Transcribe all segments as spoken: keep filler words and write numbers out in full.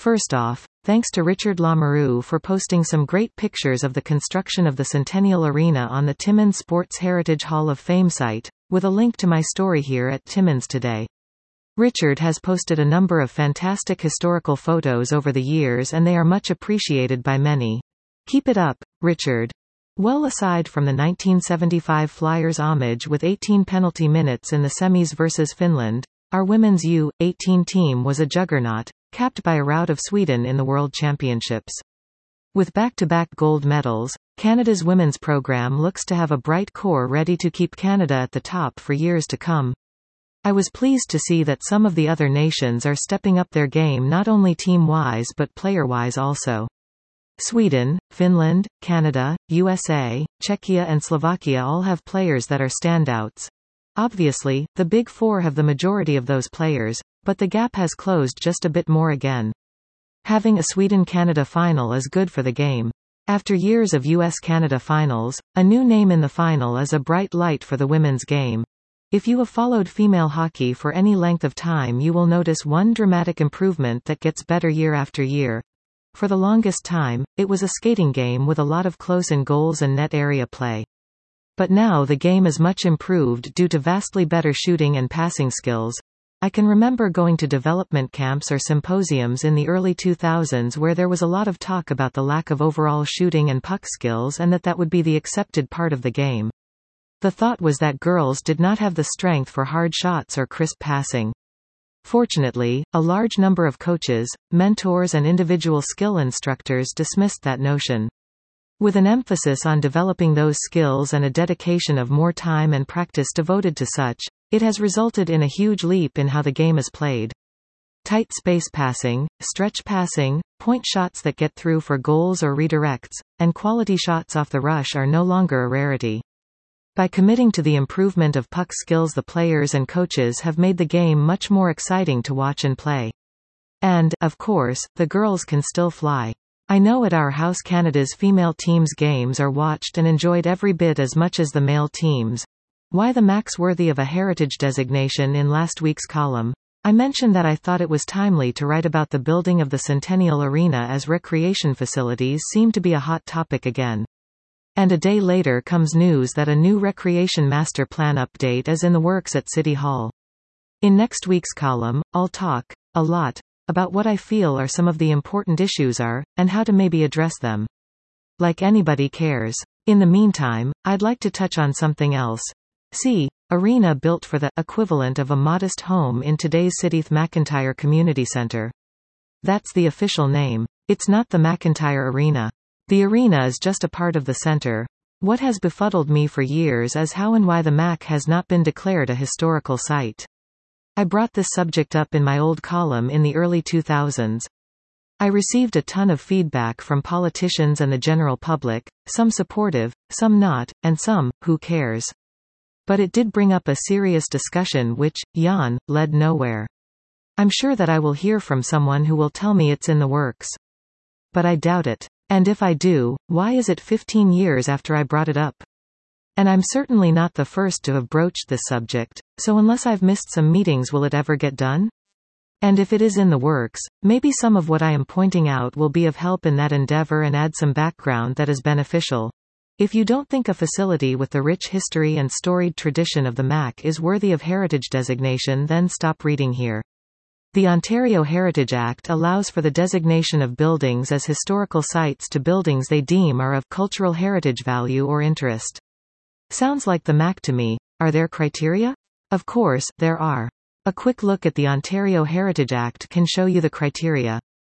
First off, thanks to Richard Lamoureux for posting some great pictures of the construction of the Centennial Arena on the Timmins Sports Heritage Hall of Fame site, with a link to my story here at Timmins Today. Richard has posted a number of fantastic historical photos over the years and they are much appreciated by many. Keep it up, Richard. Well, aside from the nineteen seventy-five Flyers homage with eighteen penalty minutes in the semis versus Finland, our women's U eighteen team was a juggernaut, capped by a rout of Sweden in the World Championships. With back-to-back gold medals, Canada's women's program looks to have a bright core ready to keep Canada at the top for years to come. I was pleased to see that some of the other nations are stepping up their game not only team-wise but player-wise also. Sweden, Finland, Canada, U S A, Czechia and Slovakia all have players that are standouts. Obviously, the Big Four have the majority of those players, but the gap has closed just a bit more again. Having a Sweden-Canada final is good for the game. After years of U S Canada finals, a new name in the final is a bright light for the women's game. If you have followed female hockey for any length of time, you will notice one dramatic improvement that gets better year after year. For the longest time, it was a skating game with a lot of close-in goals and net area play. But now the game is much improved due to vastly better shooting and passing skills. I can remember going to development camps or symposiums in the early two thousands where there was a lot of talk about the lack of overall shooting and puck skills and that that would be the accepted part of the game. The thought was that girls did not have the strength for hard shots or crisp passing. Fortunately, a large number of coaches, mentors and individual skill instructors dismissed that notion. With an emphasis on developing those skills and a dedication of more time and practice devoted to such, it has resulted in a huge leap in how the game is played. Tight space passing, stretch passing, point shots that get through for goals or redirects, and quality shots off the rush are no longer a rarity. By committing to the improvement of puck skills, the players and coaches have made the game much more exciting to watch and play. And, of course, the girls can still fly. I know at our house Canada's female team's games are watched and enjoyed every bit as much as the male teams. Why the Mac's worthy of a heritage designation? In last week's column, I mentioned that I thought it was timely to write about the building of the Centennial Arena as recreation facilities seem to be a hot topic again. And a day later comes news that a new recreation master plan update is in the works at City Hall. In next week's column, I'll talk, a lot, about what I feel are some of the important issues are, and how to maybe address them. Like anybody cares. In the meantime, I'd like to touch on something else. See, arena built for the equivalent of a modest home in today's Sidith McIntyre Community Centre. That's the official name. It's not the McIntyre Arena. The arena is just a part of the center. What has befuddled me for years is how and why the Mac has not been declared a historical site. I brought this subject up in my old column in the early two thousands. I received a ton of feedback from politicians and the general public, some supportive, some not, and some, who cares. But it did bring up a serious discussion which, yawn, led nowhere. I'm sure that I will hear from someone who will tell me it's in the works. But I doubt it. And if I do, why is it fifteen years after I brought it up? And I'm certainly not the first to have broached this subject, so unless I've missed some meetings, will it ever get done? And if it is in the works, maybe some of what I am pointing out will be of help in that endeavor and add some background that is beneficial. If you don't think a facility with the rich history and storied tradition of the Mac is worthy of heritage designation, then stop reading here. The Ontario Heritage Act allows for the designation of buildings as historical sites to buildings they deem are of cultural heritage value or interest. Sounds like the Mac to me. Are there criteria? Of course, there are. A quick look at the Ontario Heritage Act can show you the criteria.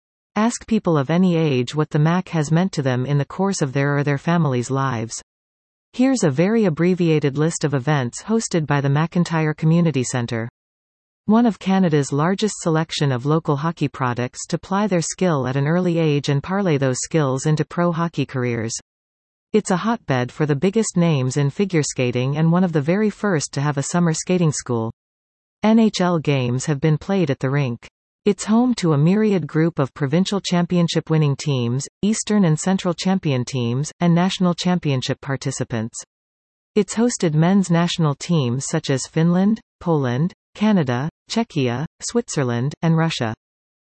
Ask people of any age what the Mac has meant to them in the course of their or their family's lives. Here's a very abbreviated list of events hosted by the McIntyre Community Centre. One of Canada's largest selection of local hockey products to ply their skill at an early age and parlay those skills into pro hockey careers. It's a hotbed for the biggest names in figure skating and one of the very first to have a summer skating school. N H L games have been played at the rink. It's home to a myriad group of provincial championship winning teams, Eastern and Central champion teams, and national championship participants. It's hosted men's national teams such as Finland, Poland, Canada, Czechia, Switzerland, and Russia.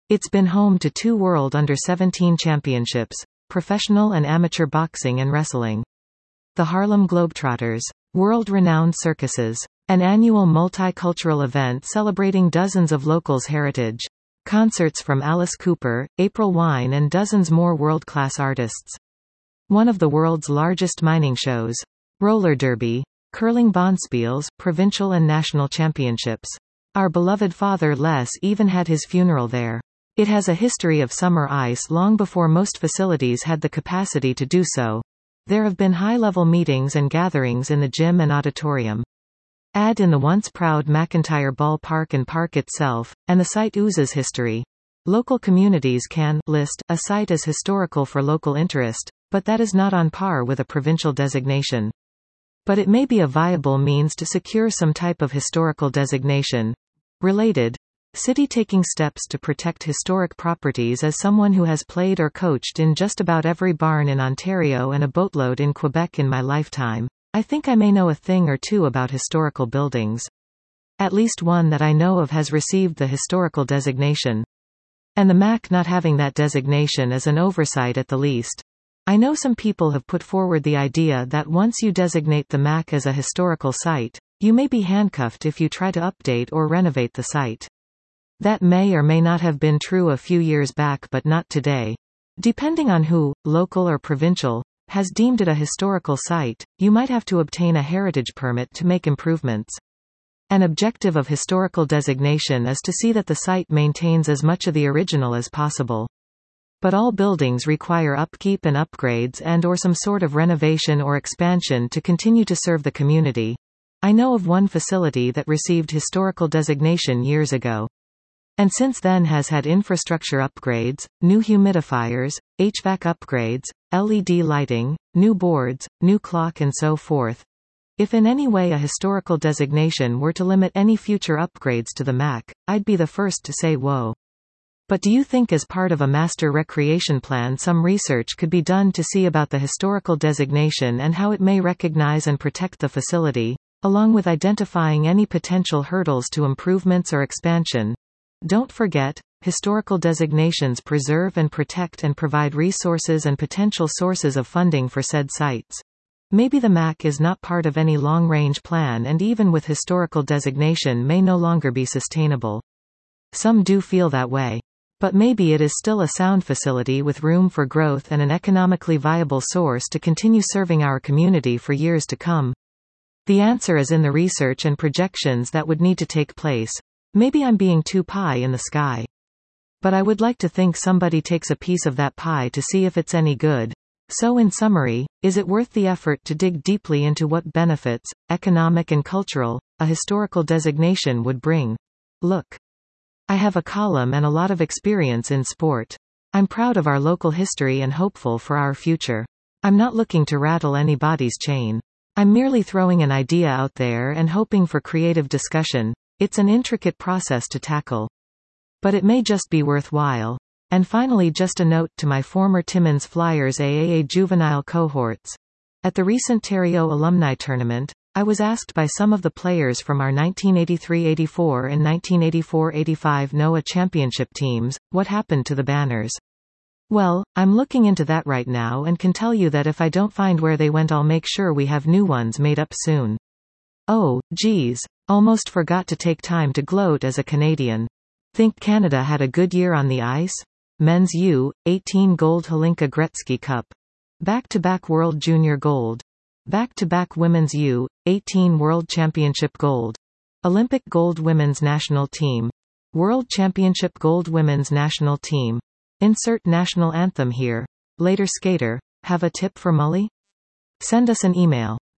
It's been home to two World Under seventeen Championships, professional and amateur boxing and wrestling. The Harlem Globetrotters. World-renowned circuses. An annual multicultural event celebrating dozens of locals' heritage. Concerts from Alice Cooper, April Wine and dozens more world-class artists. One of the world's largest mining shows. Roller derby. Curling bonspiels, provincial and national championships. Our beloved father Les even had his funeral there. It has a history of summer ice long before most facilities had the capacity to do so. There have been high-level meetings and gatherings in the gym and auditorium. Add in the once proud McIntyre Ballpark and park itself, and the site oozes history. Local communities can list a site as historical for local interest, but that is not on par with a provincial designation. But it may be a viable means to secure some type of historical designation. Related. City taking steps to protect historic properties. As someone who has played or coached in just about every barn in Ontario and a boatload in Quebec in my lifetime, I think I may know a thing or two about historical buildings. At least one that I know of has received the historical designation. And the M A C not having that designation is an oversight at the least. I know some people have put forward the idea that once you designate the M A C as a historical site, you may be handcuffed if you try to update or renovate the site. That may or may not have been true a few years back, but not today. Depending on who, local or provincial, has deemed it a historical site, you might have to obtain a heritage permit to make improvements. An objective of historical designation is to see that the site maintains as much of the original as possible. But all buildings require upkeep and upgrades and or some sort of renovation or expansion to continue to serve the community. I know of one facility that received historical designation years ago. And since then has had infrastructure upgrades, new humidifiers, H V A C upgrades, L E D lighting, new boards, new clock and so forth. If in any way a historical designation were to limit any future upgrades to the M A C, I'd be the first to say whoa. But do you think as part of a master recreation plan some research could be done to see about the historical designation and how it may recognize and protect the facility, along with identifying any potential hurdles to improvements or expansion? Don't forget, historical designations preserve and protect and provide resources and potential sources of funding for said sites. Maybe the M A C is not part of any long-range plan and even with historical designation may no longer be sustainable. Some do feel that way. But maybe it is still a sound facility with room for growth and an economically viable source to continue serving our community for years to come. The answer is in the research and projections that would need to take place. Maybe I'm being too pie in the sky. But I would like to think somebody takes a piece of that pie to see if it's any good. So in summary, is it worth the effort to dig deeply into what benefits, economic and cultural, a historical designation would bring? Look. I have a column and a lot of experience in sport. I'm proud of our local history and hopeful for our future. I'm not looking to rattle anybody's chain. I'm merely throwing an idea out there and hoping for creative discussion. It's an intricate process to tackle. But it may just be worthwhile. And finally, just a note to my former Timmins Flyers A A A juvenile cohorts. At the recent Terrio Alumni Tournament, I was asked by some of the players from our nineteen eighty-three eighty-four and nineteen eighty-four eighty-five N O A championship teams, what happened to the banners. Well, I'm looking into that right now and can tell you that if I don't find where they went, I'll make sure we have new ones made up soon. Oh, geez. Almost forgot to take time to gloat as a Canadian. Think Canada had a good year on the ice? Men's U eighteen gold Hlinka Gretzky Cup. Back-to-back World Junior Gold. Back-to-back Women's U eighteen World Championship Gold. Olympic Gold Women's National Team. World Championship Gold Women's National Team. Insert national anthem here. Later skater. Have a tip for Mully? Send us an email.